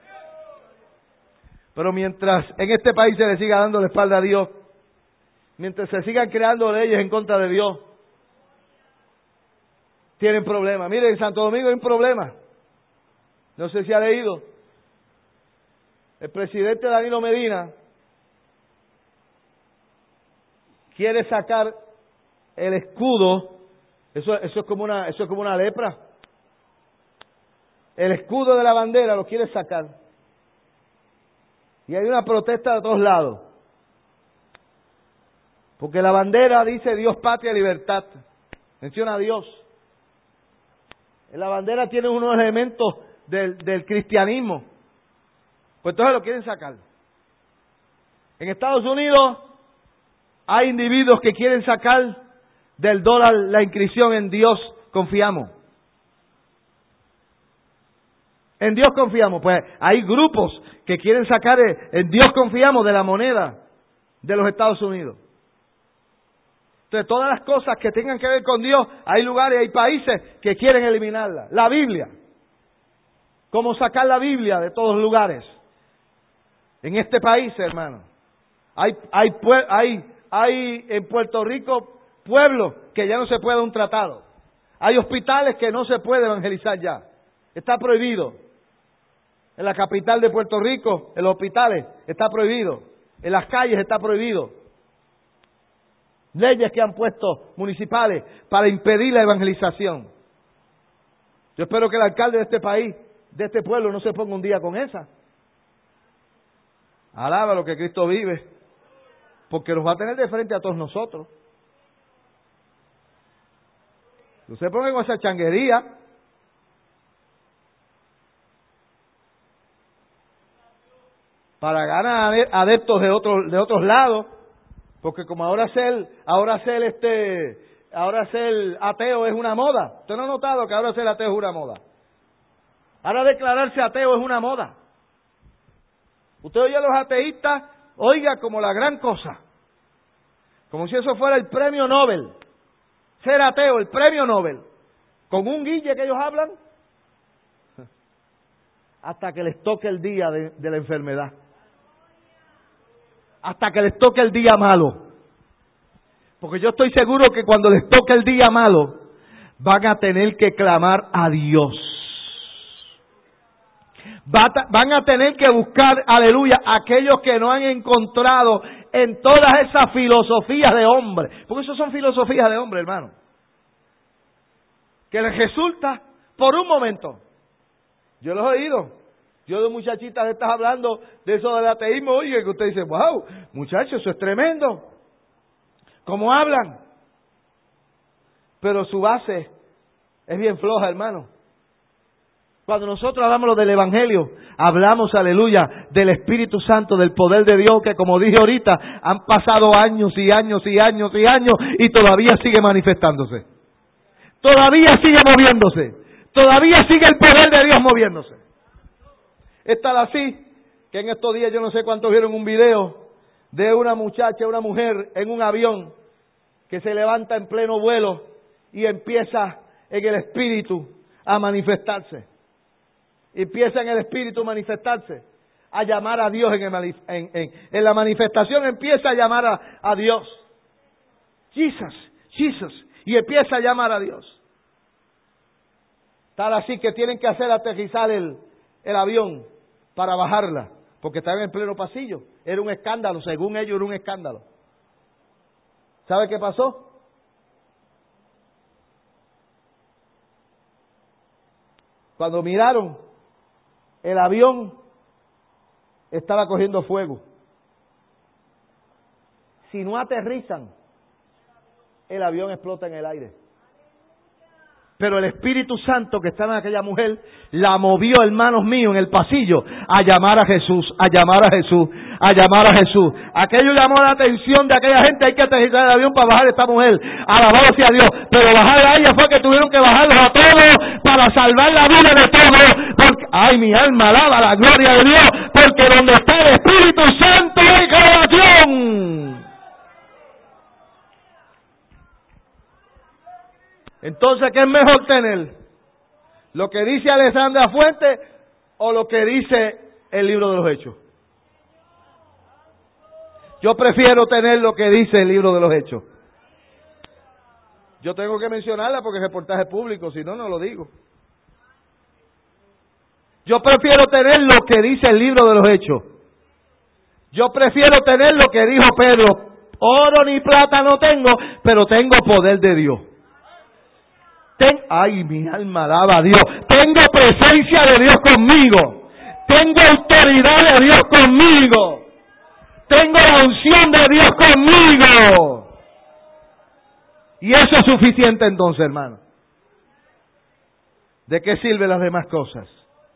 Pero mientras en este país se le siga dando la espalda a Dios, mientras se sigan creando leyes en contra de Dios, tienen problemas. Mire, en Santo Domingo hay un problema. No sé si ha leído. El presidente Danilo Medina quiere sacar el escudo Eso es como una lepra. El escudo de la bandera lo quiere sacar. Y hay una protesta de todos lados. Porque la bandera dice Dios, patria, libertad. Menciona a Dios. La bandera tiene unos elementos del cristianismo. Pues entonces lo quieren sacar. En Estados Unidos hay individuos que quieren sacar del dólar la inscripción en Dios confiamos. En Dios confiamos. Pues hay grupos que quieren sacar en Dios confiamos de la moneda de los Estados Unidos. Entonces todas las cosas que tengan que ver con Dios, hay lugares, hay países que quieren eliminarla. La Biblia. ¿Cómo sacar la Biblia de todos lugares? En este país, hermano. Hay en Puerto Rico pueblos que ya no se puede un tratado. Hay hospitales que no se puede evangelizar ya. Está prohibido. En la capital de Puerto Rico, en los hospitales, está prohibido. En las calles está prohibido. Leyes que han puesto municipales para impedir la evangelización. Yo espero que el alcalde de este país, de este pueblo, no se ponga un día con esa. Alaba lo que Cristo vive, porque nos va a tener de frente a todos nosotros. No se ponga con esa changuería. Para ganar adeptos de otros lados, porque como ahora ser ateo es una moda. ¿Usted no ha notado que ahora ser ateo es una moda? Ahora declararse ateo es una moda. Usted oye a los ateístas, oiga, como la gran cosa. Como si eso fuera el premio Nobel. Ser ateo, el premio Nobel. Con un guille que ellos hablan, hasta que les toque el día de la enfermedad. Hasta que les toque el día malo. Porque yo estoy seguro que cuando les toque el día malo, van a tener que clamar a Dios. Van a tener que buscar, aleluya, aquellos que no han encontrado en todas esas filosofías de hombre. Porque eso son filosofías de hombre, hermano. Que les resulta por un momento. Yo los he oído. Yo de muchachitas de estas hablando de eso del ateísmo, oye, que usted dice, wow, muchachos, eso es tremendo. ¿Cómo hablan? Pero su base es bien floja, hermano. Cuando nosotros hablamos del Evangelio, hablamos, aleluya, del Espíritu Santo, del poder de Dios, que como dije ahorita, han pasado años y años y años y años y todavía sigue manifestándose. Todavía sigue moviéndose. Todavía sigue el poder de Dios moviéndose. Es tal así que en estos días yo no sé cuántos vieron un video de una muchacha, una mujer en un avión que se levanta en pleno vuelo y empieza en el Espíritu a manifestarse. Empieza en el Espíritu a manifestarse, a llamar a Dios en la manifestación empieza a llamar a Dios. Jesus, y empieza a llamar a Dios. Tal así que tienen que hacer aterrizar el avión para bajarla, porque estaba en el pleno pasillo. Era un escándalo, según ellos era un escándalo. ¿Sabe qué pasó? Cuando miraron, el avión estaba cogiendo fuego. Si no aterrizan, el avión explota en el aire. Pero el Espíritu Santo que estaba en aquella mujer la movió, hermanos míos, en el pasillo a llamar a Jesús, a llamar a Jesús, a llamar a Jesús. Aquello llamó la atención de aquella gente. Hay que aterrizar el avión para bajar a esta mujer. Alabado sea Dios. Pero bajar a ella fue que tuvieron que bajarlos a todos para salvar la vida de todos. Porque, ay, mi alma alaba la gloria de Dios. Porque donde está el Espíritu Santo hay salvación. Entonces, ¿qué es mejor tener? ¿Lo que dice Alessandra Fuentes o lo que dice el libro de los Hechos? Yo prefiero tener lo que dice el libro de los Hechos. Yo tengo que mencionarla porque es reportaje público, si no, no lo digo. Yo prefiero tener lo que dice el libro de los Hechos. Yo prefiero tener lo que dijo Pedro. Oro ni plata no tengo, pero tengo poder de Dios. Ay, mi alma alaba a Dios. Tengo presencia de Dios conmigo. Tengo autoridad de Dios conmigo. Tengo la unción de Dios conmigo. Y eso es suficiente entonces, hermano. ¿De qué sirven las demás cosas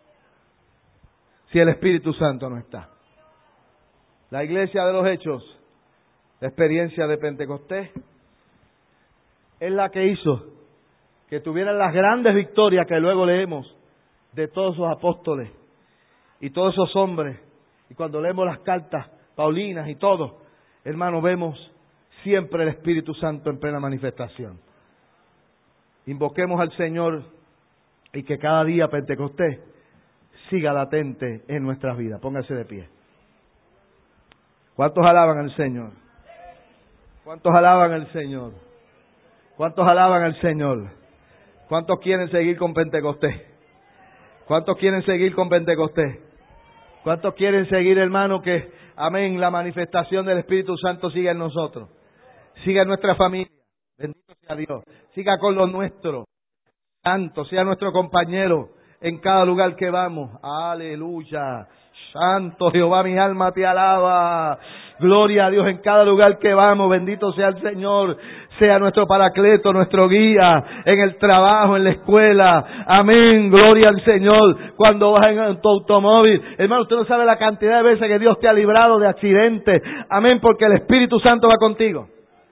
si el Espíritu Santo no está? La iglesia de los Hechos, la experiencia de Pentecostés, es la que hizo que tuvieran las grandes victorias que luego leemos de todos esos apóstoles y todos esos hombres. Y cuando leemos las cartas paulinas y todo, hermano, vemos siempre el Espíritu Santo en plena manifestación. Invoquemos al Señor y que cada día Pentecostés siga latente en nuestras vidas. Póngase de pie. ¿Cuántos alaban al Señor? ¿Cuántos alaban al Señor? ¿Cuántos alaban al Señor? ¿Cuántos quieren seguir con Pentecostés? ¿Cuántos quieren seguir con Pentecostés? ¿Cuántos quieren seguir, hermano, que, amén, la manifestación del Espíritu Santo siga en nosotros? Siga en nuestra familia. Bendito sea Dios. Siga con los nuestros. Santo, sea nuestro compañero en cada lugar que vamos. Aleluya. Santo Jehová, mi alma te alaba. Gloria a Dios en cada lugar que vamos. Bendito sea el Señor. Sea nuestro paracleto, nuestro guía en el trabajo, en la escuela. Amén. Gloria al Señor. Cuando vas en tu automóvil. Hermano, usted no sabe la cantidad de veces que Dios te ha librado de accidentes. Amén. Porque el Espíritu Santo va contigo.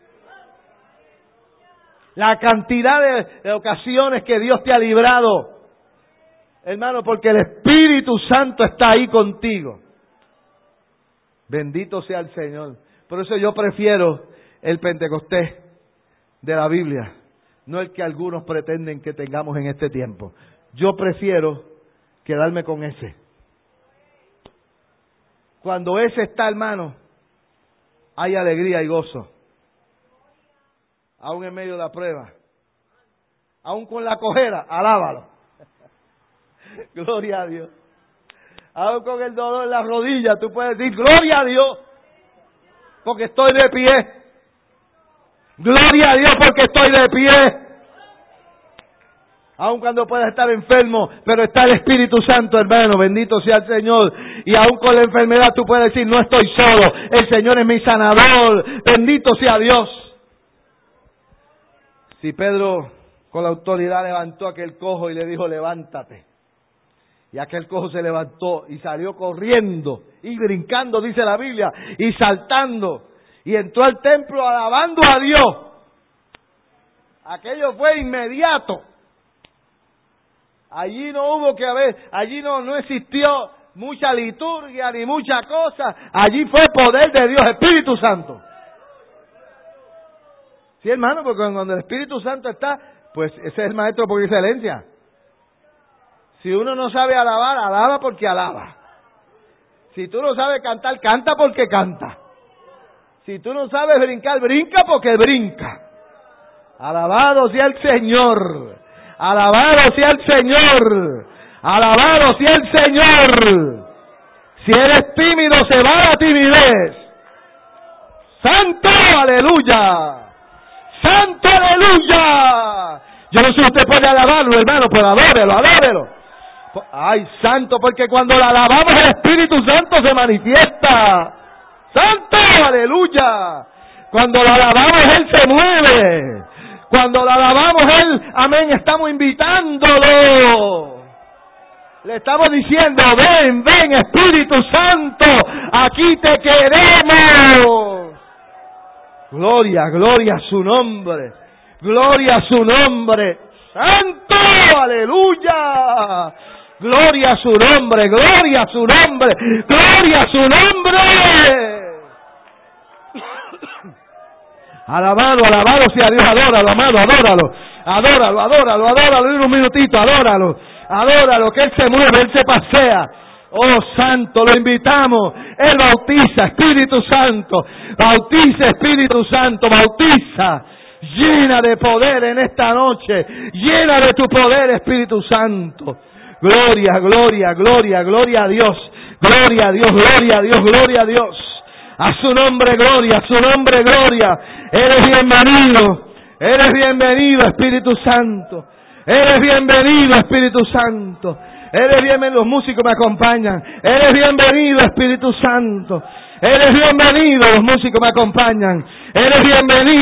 La cantidad de ocasiones que Dios te ha librado, hermano, porque el Espíritu Santo está ahí contigo. Bendito sea el Señor. Por eso yo prefiero el Pentecostés de la Biblia, no el que algunos pretenden que tengamos en este tiempo. Yo prefiero quedarme con ese. Cuando ese está, hermano, hay alegría y gozo. Aún en medio de la prueba, aún con la cojera, alábalo. Gloria a Dios. Aún con el dolor en la rodilla, tú puedes decir, gloria a Dios, porque estoy de pie. Gloria a Dios, porque estoy de pie. Aún cuando puedas estar enfermo, pero está el Espíritu Santo, hermano, bendito sea el Señor. Y aún con la enfermedad tú puedes decir, no estoy solo, el Señor es mi sanador, bendito sea Dios. Si Pedro con la autoridad levantó a aquel cojo y le dijo, levántate. Y aquel cojo se levantó y salió corriendo y brincando, dice la Biblia, y saltando. Y entró al templo alabando a Dios. Aquello fue inmediato. Allí no hubo que haber, allí no existió mucha liturgia ni mucha cosa. Allí fue poder de Dios, Espíritu Santo. Sí, hermano, porque cuando el Espíritu Santo está, pues ese es el maestro por excelencia. Si uno no sabe alabar, alaba porque alaba. Si tú no sabes cantar, canta porque canta. Si tú no sabes brincar, brinca porque brinca. Alabado sea el Señor. Alabado sea el Señor. Alabado sea el Señor. Si eres tímido, se va la timidez. ¡Santo, aleluya! ¡Santo, aleluya! Yo no sé si usted puede alabarlo, hermano, pero adórelo. Ay, santo, porque cuando lo alabamos el Espíritu Santo se manifiesta. ¡Santo, aleluya! Cuando lo alabamos Él se mueve. Cuando lo alabamos Él, amén, estamos invitándolo. Le estamos diciendo, ven, Espíritu Santo, aquí te queremos. Gloria a su nombre. Gloria a su nombre. Santo, aleluya. Gloria a su nombre, gloria a su nombre, gloria a su nombre. Alabado sea Dios, adóralo, amado, adóralo, en un minutito, adóralo, que Él se mueve, Él se pasea. Oh Santo, lo invitamos. Él bautiza, Espíritu Santo. Bautiza, Espíritu Santo, bautiza. Llena de poder en esta noche. Llena de tu poder, Espíritu Santo. Gloria a Dios. Gloria a Dios. A su nombre, gloria. Eres bienvenido. Eres bienvenido, Espíritu Santo. Eres bienvenido, Espíritu Santo. Eres bienvenido. Los músicos me acompañan. Eres bienvenido, Espíritu Santo. Eres bienvenido. Los músicos me acompañan. Eres bienvenido.